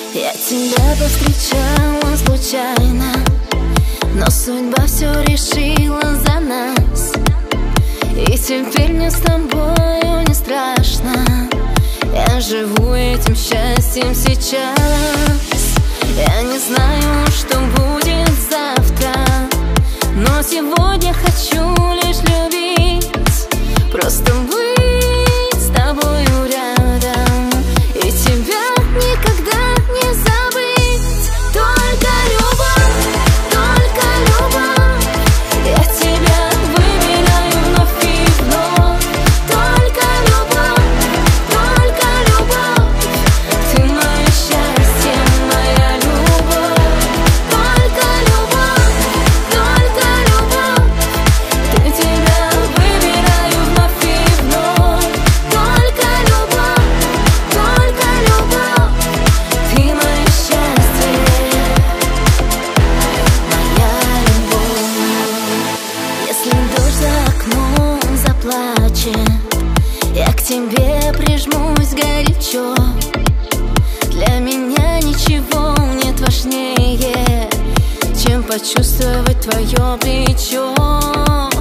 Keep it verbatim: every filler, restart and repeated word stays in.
Я тебя повстречала случайно, но судьба все решила за нас. И теперь мне с тобою не страшно. Я живу этим счастьем сейчас. Я не знаю, что будет завтра, но сегодня хочу лишь любить, просто быть с тобою рядом и тебя никогда не забыть. Только любовь, только любовь, я тебя выбираю вновь и вновь. Только любовь, только любовь, ты мое счастье, моя любовь. Только любовь, только любовь, ты тебя выбираю вновь и вновь. Только любовь, только любовь, ты мое счастье, моя любовь. Если дождь за окном заплачет, я к тебе прижмусь горячо. Для меня ничего нет важнее, чем почувствовать твое плечо.